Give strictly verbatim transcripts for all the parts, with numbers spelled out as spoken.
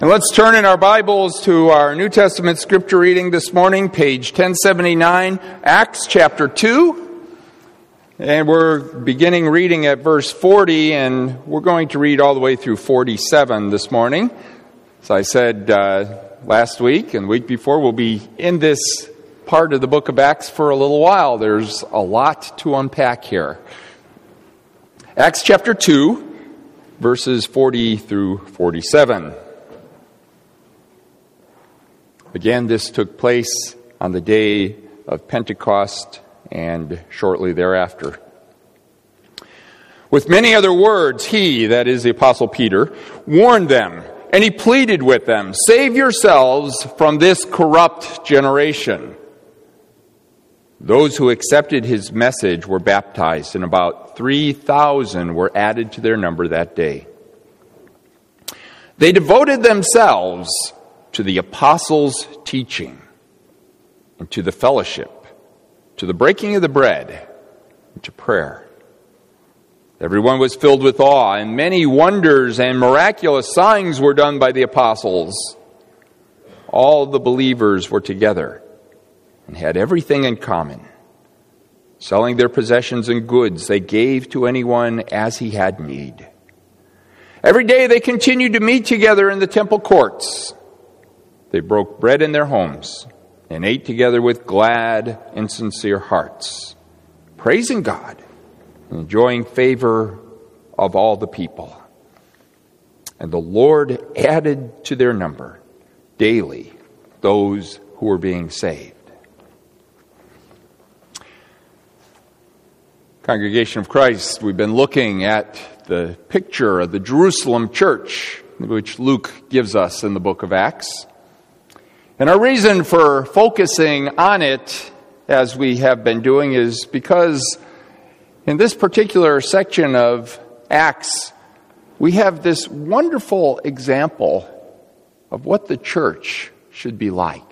And let's turn in our Bibles to our New Testament scripture reading this morning, page ten seventy-nine, Acts chapter two. And we're beginning reading at verse forty, and we're going to read all the way through forty-seven this morning. As I said uh, last week and the week before, we'll be in this part of the book of Acts for a little while. There's a lot to unpack here. Acts chapter two, verses forty through forty-seven. Again, this took place on the day of Pentecost and shortly thereafter. With many other words, he, that is the Apostle Peter, warned them, and he pleaded with them, "Save yourselves from this corrupt generation." Those who accepted his message were baptized, and about three thousand were added to their number that day. They devoted themselves to the apostles' teaching, and to the fellowship, to the breaking of the bread, and to prayer. Everyone was filled with awe, and many wonders and miraculous signs were done by the apostles. All the believers were together and had everything in common. Selling their possessions and goods, they gave to anyone as he had need. Every day they continued to meet together in the temple courts. They broke bread in their homes and ate together with glad and sincere hearts, praising God and enjoying favor of all the people. And the Lord added to their number daily those who were being saved. Congregation of Christ, we've been looking at the picture of the Jerusalem church, which Luke gives us in the book of Acts. And our reason for focusing on it, as we have been doing, is because in this particular section of Acts, we have this wonderful example of what the church should be like.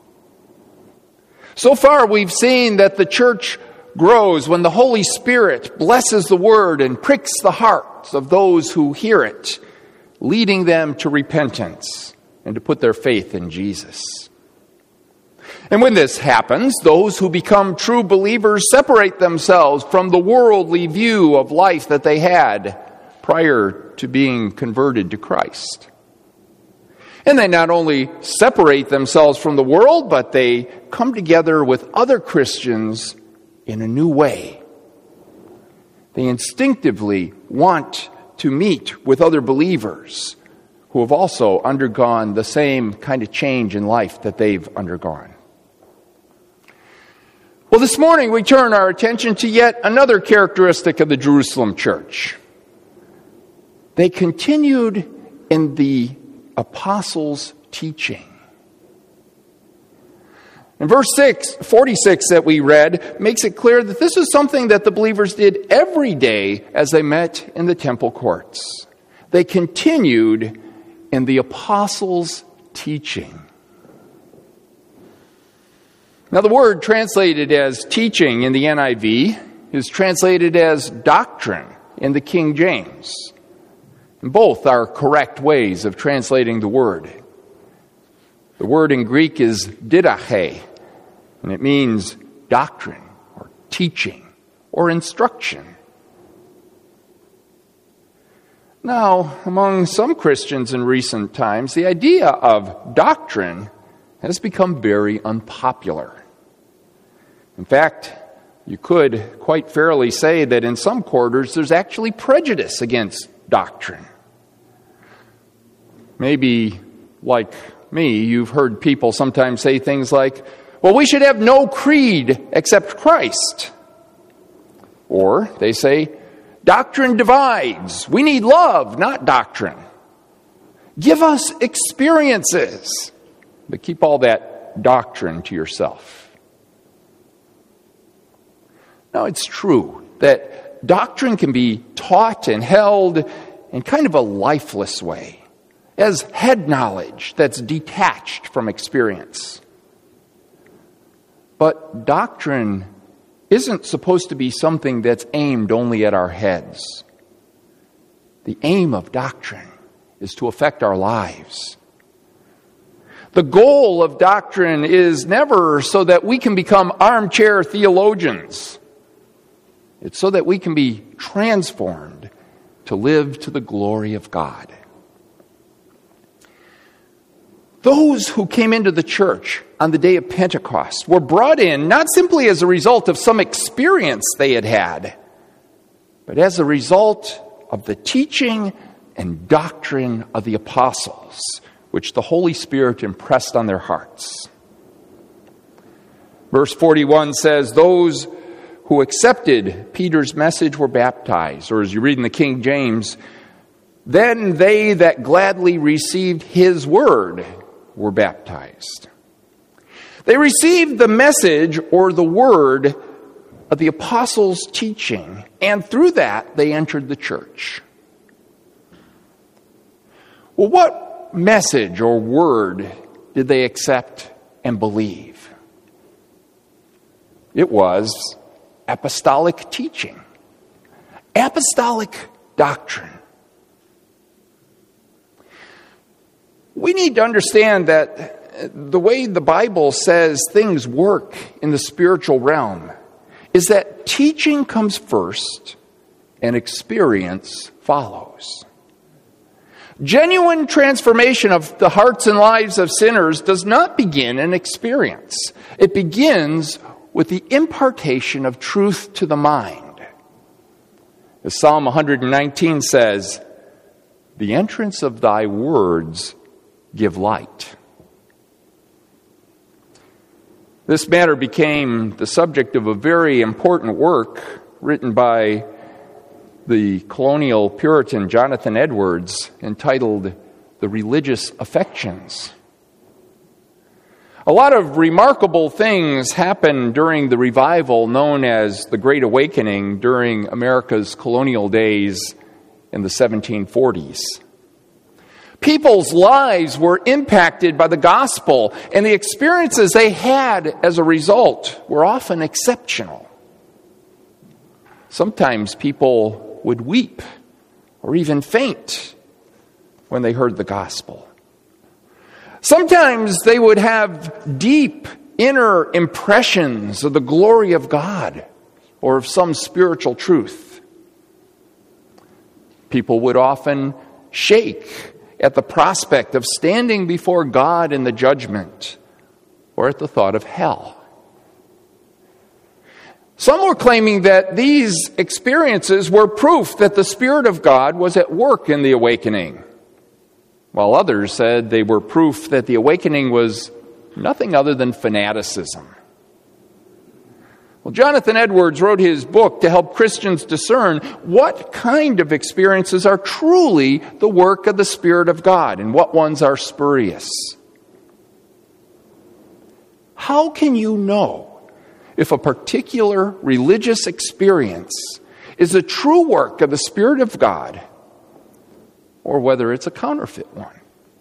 So far, we've seen that the church grows when the Holy Spirit blesses the word and pricks the hearts of those who hear it, leading them to repentance and to put their faith in Jesus. And when this happens, those who become true believers separate themselves from the worldly view of life that they had prior to being converted to Christ. And they not only separate themselves from the world, but they come together with other Christians in a new way. They instinctively want to meet with other believers who have also undergone the same kind of change in life that they've undergone. Well, this morning we turn our attention to yet another characteristic of the Jerusalem church. They continued in the apostles' teaching. In verse six, forty-six that we read makes it clear that this is something that the believers did every day as they met in the temple courts. They continued in the apostles' teaching. Now, the word translated as teaching in the N I V is translated as doctrine in the King James. And both are correct ways of translating the word. The word in Greek is didache, and it means doctrine or teaching or instruction. Now, among some Christians in recent times, the idea of doctrine has become very unpopular. In fact, you could quite fairly say that in some quarters there's actually prejudice against doctrine. Maybe, like me, you've heard people sometimes say things like, well, we should have no creed except Christ. Or they say, doctrine divides. We need love, not doctrine. Give us experiences, but keep all that doctrine to yourself. Now, it's true that doctrine can be taught and held in kind of a lifeless way, as head knowledge that's detached from experience. But doctrine isn't supposed to be something that's aimed only at our heads. The aim of doctrine is to affect our lives The goal of doctrine is never so that we can become armchair theologians. It's so that we can be transformed to live to the glory of God. Those who came into the church on the day of Pentecost were brought in not simply as a result of some experience they had had, but as a result of the teaching and doctrine of the apostles, which the Holy Spirit impressed on their hearts. Verse forty-one says, those who accepted Peter's message were baptized, or as you read in the King James, then they that gladly received his word were baptized. They received the message or the word of the apostles' teaching, and through that they entered the church. Well, what message or word did they accept and believe? It was apostolic teaching, apostolic doctrine. We need to understand that the way the Bible says things work in the spiritual realm is that teaching comes first and experience follows. Genuine transformation of the hearts and lives of sinners does not begin in experience. It begins with the impartation of truth to the mind. As Psalm one nineteen says, the entrance of thy words give light. This matter became the subject of a very important work written by the colonial Puritan Jonathan Edwards entitled The Religious Affections. A lot of remarkable things happened during the revival known as the Great Awakening during America's colonial days in the seventeen forties. People's lives were impacted by the gospel, and the experiences they had as a result were often exceptional. Sometimes people would weep or even faint when they heard the gospel. Sometimes they would have deep inner impressions of the glory of God or of some spiritual truth. People would often shake at the prospect of standing before God in the judgment, or at the thought of hell. Some were claiming that these experiences were proof that the Spirit of God was at work in the awakening, while others said they were proof that the awakening was nothing other than fanaticism. Well, Jonathan Edwards wrote his book to help Christians discern what kind of experiences are truly the work of the Spirit of God and what ones are spurious. How can you know if a particular religious experience is a true work of the Spirit of God or whether it's a counterfeit one?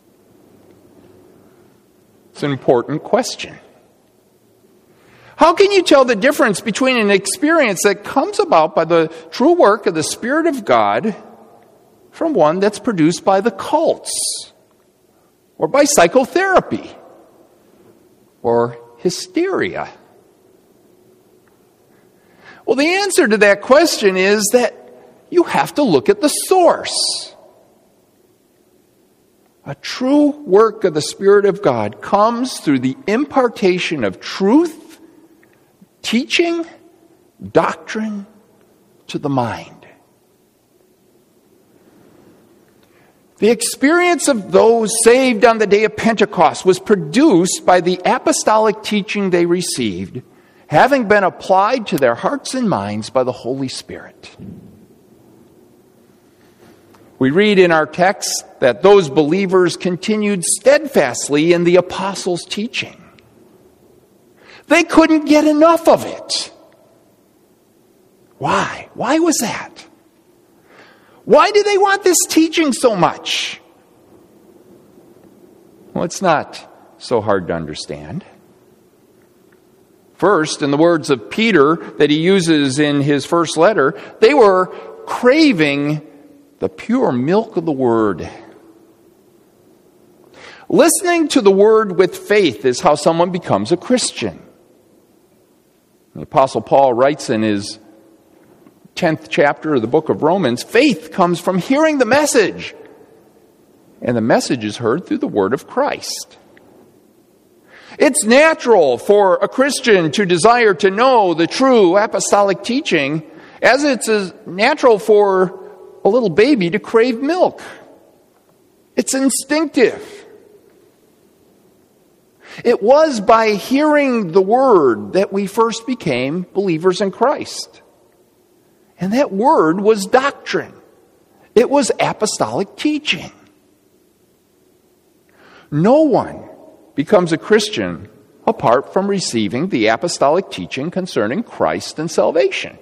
It's an important question. How can you tell the difference between an experience that comes about by the true work of the Spirit of God from one that's produced by the cults or by psychotherapy or hysteria? Well, the answer to that question is that you have to look at the source. A true work of the Spirit of God comes through the impartation of truth, teaching, doctrine to the mind. The experience of those saved on the day of Pentecost was produced by the apostolic teaching they received, having been applied to their hearts and minds by the Holy Spirit. We read in our text that those believers continued steadfastly in the apostles' teaching. They couldn't get enough of it. Why? Why was that? Why do they want this teaching so much? Well, it's not so hard to understand. First, in the words of Peter that he uses in his first letter, they were craving the pure milk of the Word. Listening to the Word with faith is how someone becomes a Christian. The Apostle Paul writes in his tenth chapter of the book of Romans, faith comes from hearing the message, and the message is heard through the Word of Christ. It's natural for a Christian to desire to know the true apostolic teaching, as it's as natural for a little baby to crave milk. It's instinctive. It was by hearing the Word that we first became believers in Christ. And that Word was doctrine. It was apostolic teaching. No one becomes a Christian apart from receiving the apostolic teaching concerning Christ and salvation.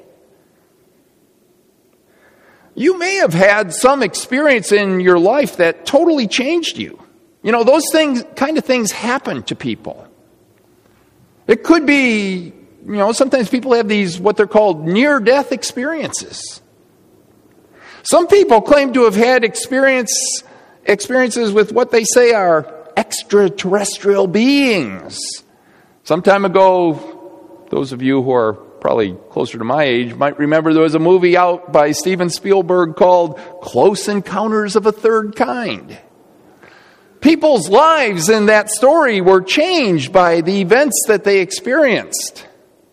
You may have had some experience in your life that totally changed you. You know, those things, kind of things happen to people. It could be, you know, sometimes people have these, what they're called near-death experiences. Some people claim to have had experience, experiences with what they say are extraterrestrial beings. Some time ago, those of you who are probably closer to my age might remember there was a movie out by Steven Spielberg called Close Encounters of a Third Kind. People's lives in that story were changed by the events that they experienced.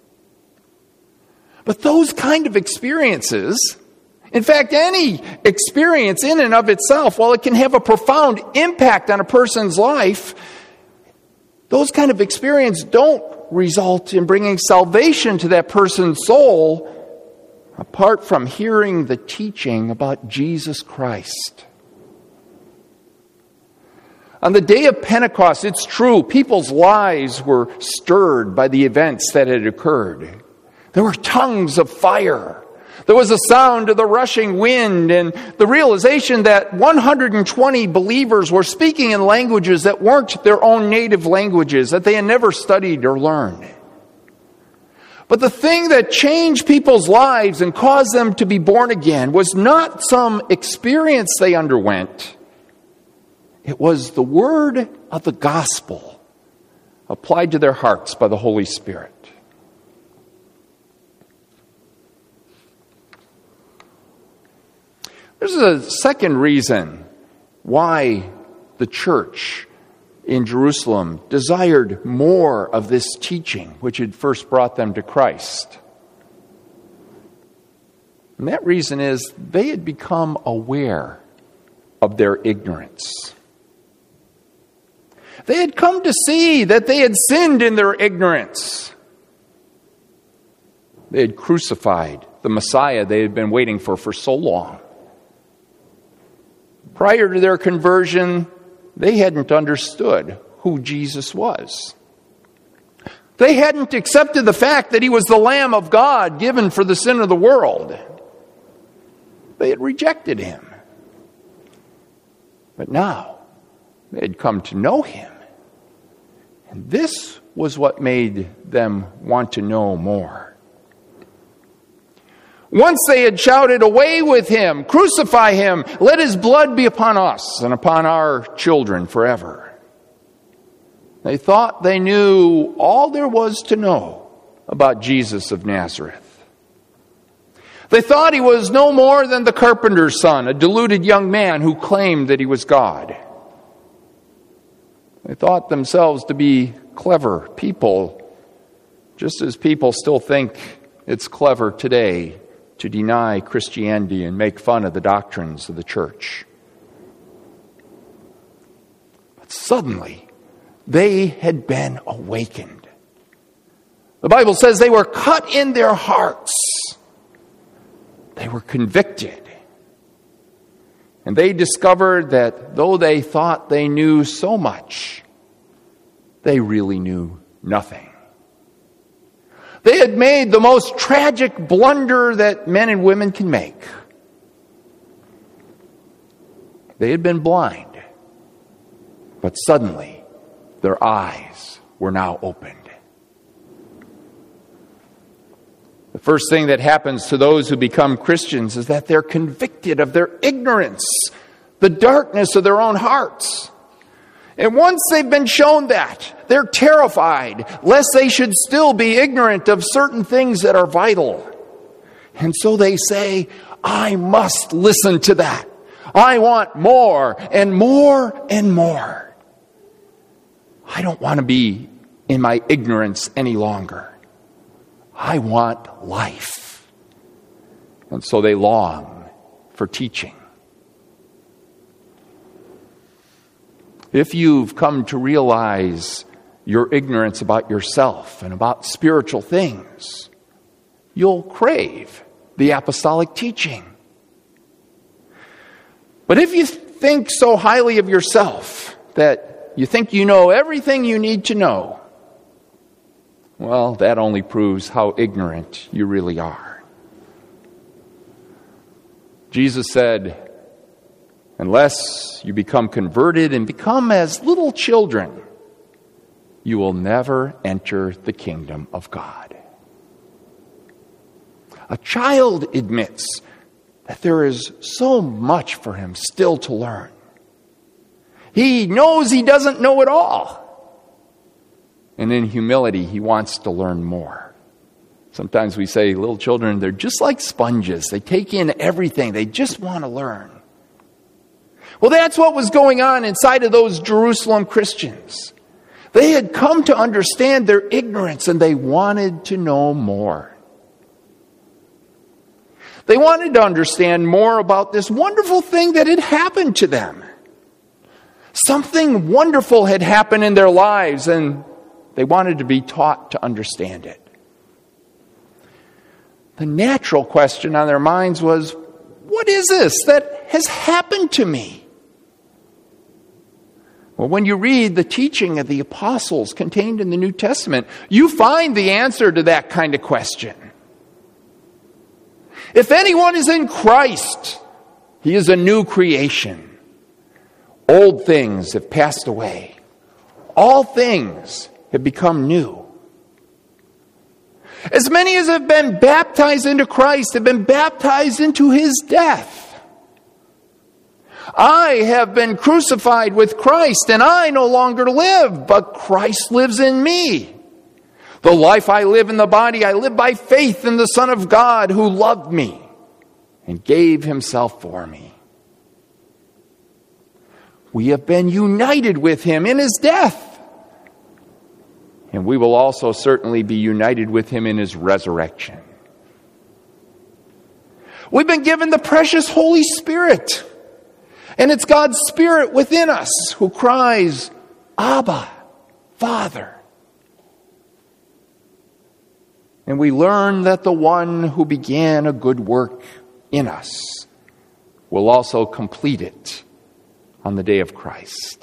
But those kind of experiences, in fact, any experience in and of itself, while it can have a profound impact on a person's life, those kind of experiences don't result in bringing salvation to that person's soul apart from hearing the teaching about Jesus Christ. On the day of Pentecost, it's true, people's lives were stirred by the events that had occurred. There were tongues of fire. There was a sound of the rushing wind and the realization that one hundred twenty believers were speaking in languages that weren't their own native languages, that they had never studied or learned. But the thing that changed people's lives and caused them to be born again was not some experience they underwent. It was the word of the gospel applied to their hearts by the Holy Spirit. There's a second reason why the church in Jerusalem desired more of this teaching which had first brought them to Christ. And that reason is they had become aware of their ignorance. They had come to see that they had sinned in their ignorance. They had crucified the Messiah they had been waiting for for so long. Prior to their conversion, they hadn't understood who Jesus was. They hadn't accepted the fact that he was the Lamb of God given for the sin of the world. They had rejected him. But now, they had come to know him. And this was what made them want to know more. Once they had shouted, "Away with him! Crucify him! Let his blood be upon us and upon our children forever." They thought they knew all there was to know about Jesus of Nazareth. They thought he was no more than the carpenter's son, a deluded young man who claimed that he was God. They thought themselves to be clever people, just as people still think it's clever today to deny Christianity and make fun of the doctrines of the church. But suddenly, they had been awakened. The Bible says they were cut in their hearts. They were convicted. And they discovered that though they thought they knew so much, they really knew nothing. They had made the most tragic blunder that men and women can make. They had been blind, but suddenly their eyes were now opened. The first thing that happens to those who become Christians is that they're convicted of their ignorance, the darkness of their own hearts. And once they've been shown that, they're terrified, lest they should still be ignorant of certain things that are vital. And so they say, I must listen to that. I want more and more and more. I don't want to be in my ignorance any longer. I want life. And so they long for teaching. If you've come to realize your ignorance about yourself and about spiritual things, you'll crave the apostolic teaching. But if you think so highly of yourself that you think you know everything you need to know, well, that only proves how ignorant you really are. Jesus said, unless you become converted and become as little children, you will never enter the kingdom of God. A child admits that there is so much for him still to learn. He knows he doesn't know it all. And in humility, he wants to learn more. Sometimes we say little children, they're just like sponges. They take in everything. They just want to learn. Well, that's what was going on inside of those Jerusalem Christians. They had come to understand their ignorance and they wanted to know more. They wanted to understand more about this wonderful thing that had happened to them. Something wonderful had happened in their lives, and they wanted to be taught to understand it. The natural question on their minds was, what is this that has happened to me? Well, when you read the teaching of the apostles contained in the New Testament, you find the answer to that kind of question. If anyone is in Christ, he is a new creation. Old things have passed away. All things have become new. As many as have been baptized into Christ have been baptized into his death. I have been crucified with Christ, and I no longer live, but Christ lives in me. The life I live in the body, I live by faith in the Son of God who loved me and gave himself for me. We have been united with him in his death. And we will also certainly be united with him in his resurrection. We've been given the precious Holy Spirit. And it's God's Spirit within us who cries, Abba, Father. And we learn that the one who began a good work in us will also complete it on the day of Christ.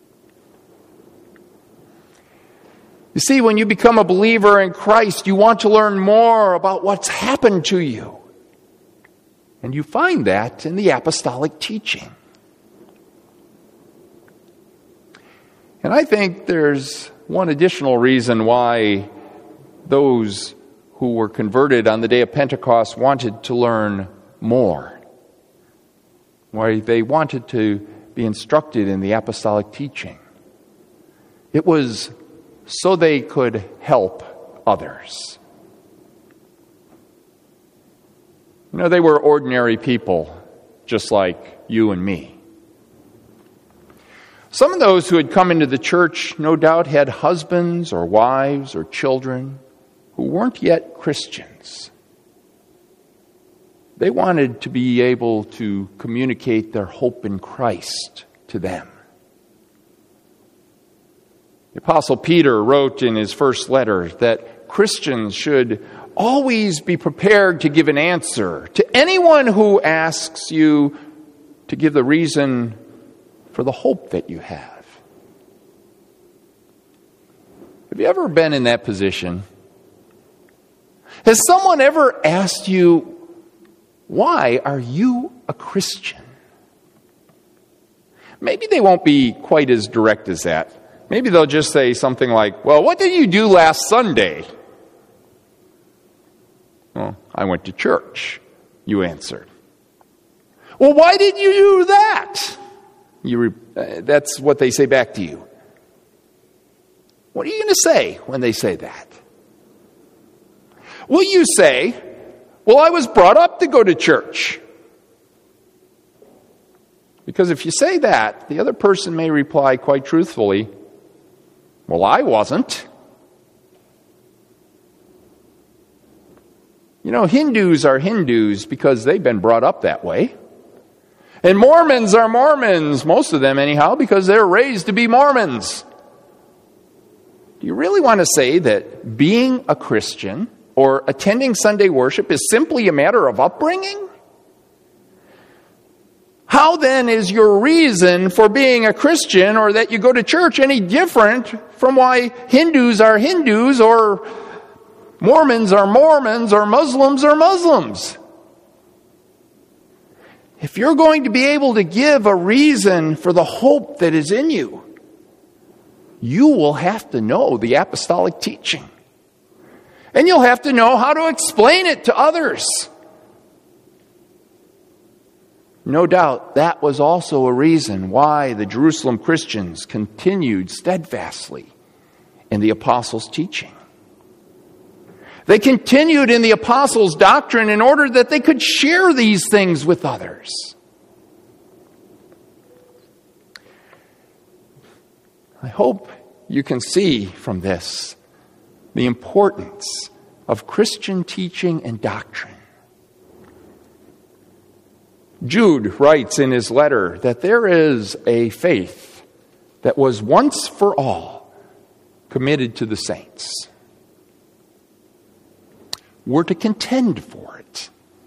You see, when you become a believer in Christ, you want to learn more about what's happened to you. And you find that in the apostolic teaching. And I think there's one additional reason why those who were converted on the day of Pentecost wanted to learn more. Why they wanted to be instructed in the apostolic teaching. It was so they could help others. You know, they were ordinary people, just like you and me. Some of those who had come into the church, no doubt, had husbands or wives or children who weren't yet Christians. They wanted to be able to communicate their hope in Christ to them. The Apostle Peter wrote in his first letter that Christians should always be prepared to give an answer to anyone who asks you to give the reason for the hope that you have. Have you ever been in that position? Has someone ever asked you, why are you a Christian? Maybe they won't be quite as direct as that. Maybe they'll just say something like, well, what did you do last Sunday? Well, I went to church, you answered. Well, why did you do that? You re- uh, that's what they say back to you. What are you going to say when they say that? Will you say, well, I was brought up to go to church? Because if you say that, the other person may reply quite truthfully, well, I wasn't. You know, Hindus are Hindus because they've been brought up that way. And Mormons are Mormons, most of them anyhow, because they're raised to be Mormons. Do you really want to say that being a Christian or attending Sunday worship is simply a matter of upbringing? How then is your reason for being a Christian or that you go to church any different from why Hindus are Hindus or Mormons are Mormons or Muslims are Muslims? If you're going to be able to give a reason for the hope that is in you, you will have to know the apostolic teaching. And you'll have to know how to explain it to others. No doubt that was also a reason why the Jerusalem Christians continued steadfastly in the apostles' teaching. They continued in the apostles' doctrine in order that they could share these things with others. I hope you can see from this the importance of Christian teaching and doctrine. Jude writes in his letter that there is a faith that was once for all committed to the saints. We're to contend for it.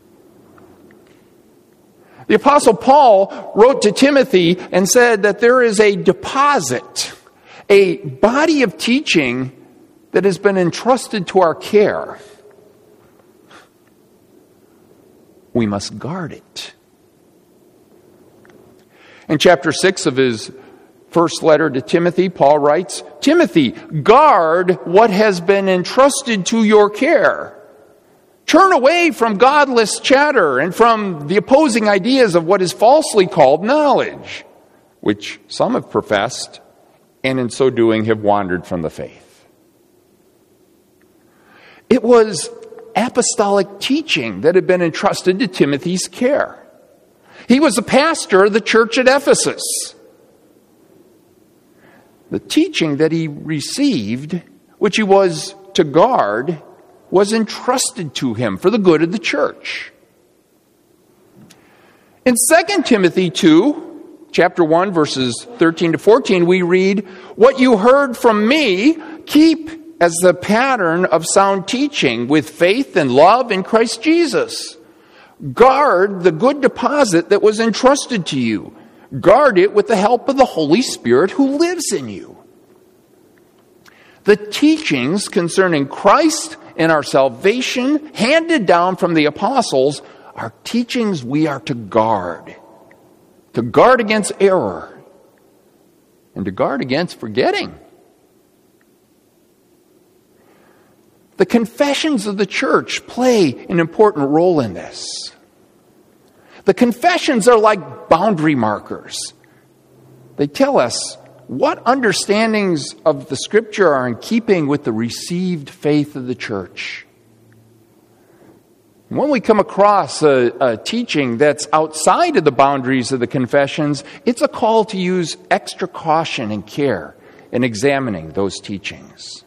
The Apostle Paul wrote to Timothy and said that there is a deposit, a body of teaching that has been entrusted to our care. We must guard it. In chapter six of his first letter to Timothy, Paul writes, Timothy, guard what has been entrusted to your care. Turn away from godless chatter and from the opposing ideas of what is falsely called knowledge, which some have professed, and in so doing have wandered from the faith. It was apostolic teaching that had been entrusted to Timothy's care. He was the pastor of the church at Ephesus. The teaching that he received, which he was to guard, was entrusted to him for the good of the church. In Second Timothy two, chapter one, verses thirteen to fourteen, we read, what you heard from me, keep as the pattern of sound teaching with faith and love in Christ Jesus. Guard the good deposit that was entrusted to you. Guard it with the help of the Holy Spirit who lives in you. The teachings concerning Christ and our salvation handed down from the apostles are teachings we are to guard. To guard against error. And to guard against forgetting. The confessions of the church play an important role in this. The confessions are like boundary markers. They tell us what understandings of the Scripture are in keeping with the received faith of the church. When we come across a, a teaching that's outside of the boundaries of the confessions, it's a call to use extra caution and care in examining those teachings.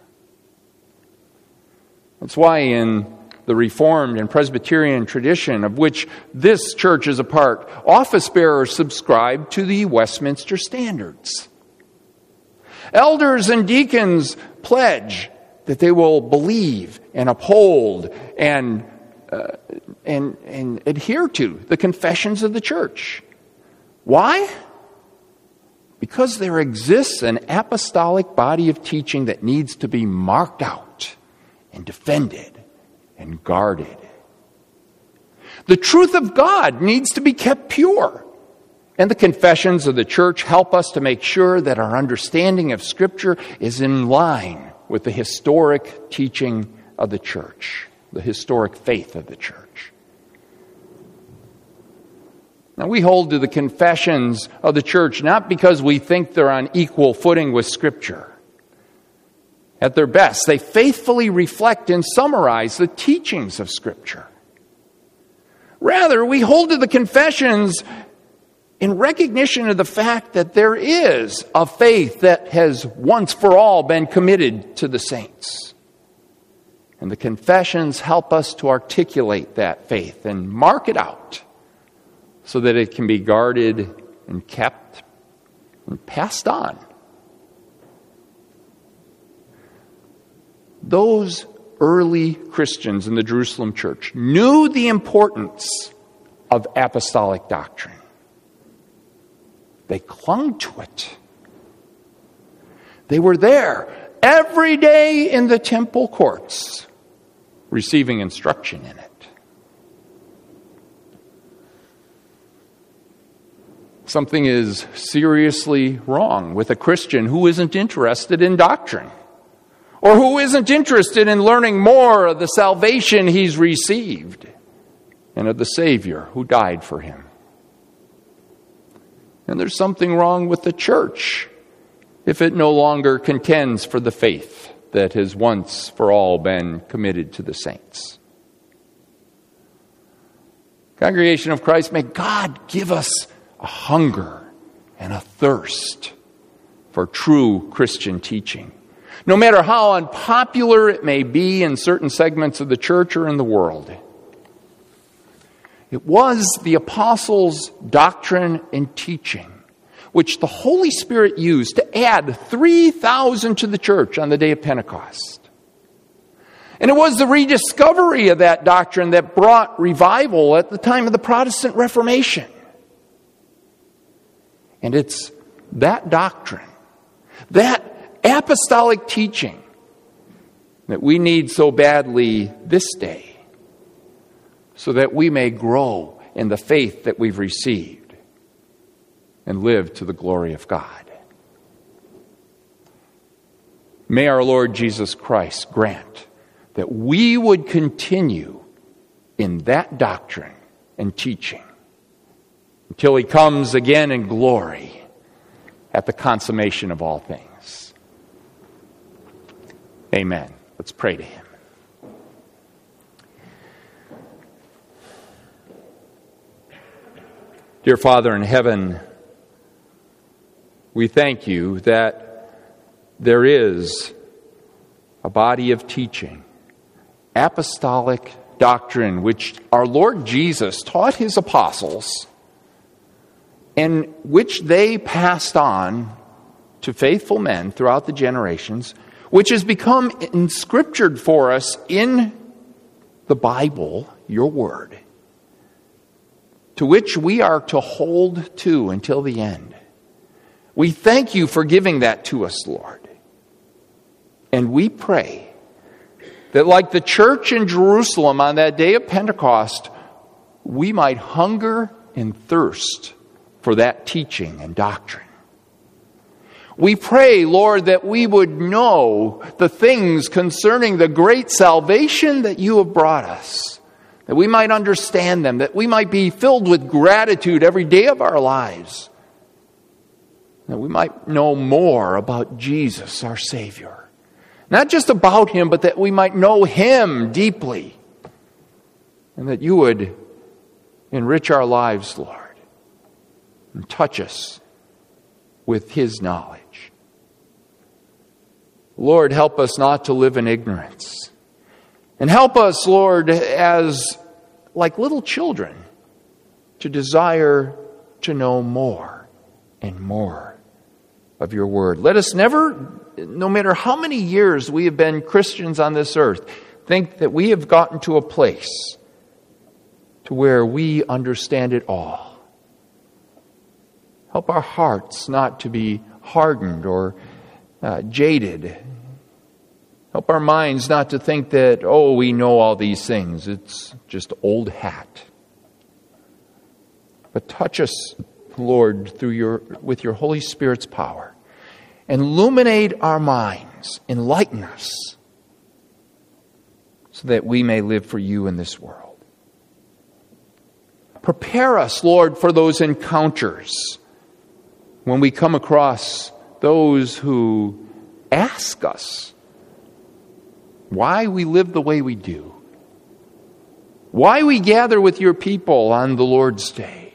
That's why in the Reformed and Presbyterian tradition of which this church is a part, office bearers subscribe to the Westminster Standards. Elders and deacons pledge that they will believe and uphold and, uh, and, and adhere to the confessions of the church. Why? Because there exists an apostolic body of teaching that needs to be marked out and defended and guarded. The truth of God needs to be kept pure. And the confessions of the church help us to make sure that our understanding of Scripture is in line with the historic teaching of the church, the historic faith of the church. Now, we hold to the confessions of the church not because we think they're on equal footing with Scripture. At their best, they faithfully reflect and summarize the teachings of Scripture. Rather, we hold to the confessions in recognition of the fact that there is a faith that has once for all been committed to the saints. And the confessions help us to articulate that faith and mark it out so that it can be guarded and kept and passed on. Those early Christians in the Jerusalem church knew the importance of apostolic doctrine. They clung to it. They were there every day in the temple courts, receiving instruction in it. Something is seriously wrong with a Christian who isn't interested in doctrine, or who isn't interested in learning more of the salvation he's received and of the Savior who died for him. And there's something wrong with the church if it no longer contends for the faith that has once for all been committed to the saints. Congregation of Christ, may God give us a hunger and a thirst for true Christian teaching, no matter how unpopular it may be in certain segments of the church or in the world. It was the apostles' doctrine and teaching which the Holy Spirit used to add three thousand to the church on the day of Pentecost. And it was the rediscovery of that doctrine that brought revival at the time of the Protestant Reformation. And it's that doctrine, that apostolic teaching, that we need so badly this day, so that we may grow in the faith that we've received and live to the glory of God. May our Lord Jesus Christ grant that we would continue in that doctrine and teaching until he comes again in glory at the consummation of all things. Amen. Let's pray to him. Dear Father in heaven, we thank you that there is a body of teaching, apostolic doctrine, which our Lord Jesus taught his apostles and which they passed on to faithful men throughout the generations, which has become inscriptured for us in the Bible, your word, to which we are to hold to until the end. We thank you for giving that to us, Lord. And we pray that like the church in Jerusalem on that day of Pentecost, we might hunger and thirst for that teaching and doctrine. We pray, Lord, that we would know the things concerning the great salvation that you have brought us, that we might understand them, that we might be filled with gratitude every day of our lives, that we might know more about Jesus, our Savior. Not just about him, but that we might know him deeply, and that you would enrich our lives, Lord, and touch us with his knowledge. Lord, help us not to live in ignorance. And help us, Lord, as like little children, to desire to know more and more of your word. Let us never, no matter how many years we have been Christians on this earth, think that we have gotten to a place to where we understand it all. Help our hearts not to be hardened or uh, jaded. Help our minds not to think that, oh, we know all these things. It's just old hat. But touch us, Lord, through your with your Holy Spirit's power. Illuminate our minds. Enlighten us so that we may live for you in this world. Prepare us, Lord, for those encounters when we come across those who ask us why we live the way we do, why we gather with your people on the Lord's Day.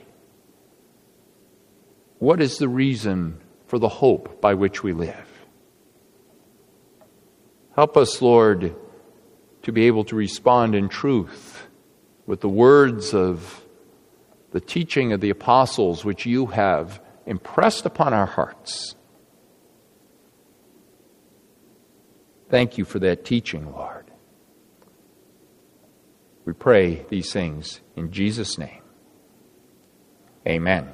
What is the reason for the hope by which we live? Help us, Lord, to be able to respond in truth with the words of the teaching of the apostles which you have impressed upon our hearts. Thank you for that teaching, Lord. We pray these things in Jesus' name. Amen.